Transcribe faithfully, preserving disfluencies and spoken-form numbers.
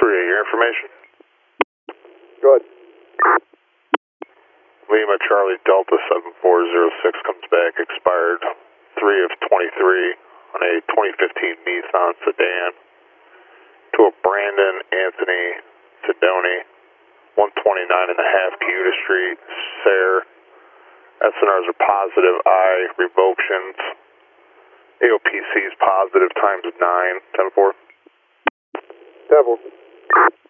Create your information. Good. Lima Charlie Delta seven four zero six comes back, expired three of twenty-three on a twenty fifteen Nissan sedan to a Brandon Anthony Sidoni, one twenty-nine and a half Cayuta Street, Sayre. S N Rs are positive, I, revoctions. A O P C is positive, times nine, ten four. ten four.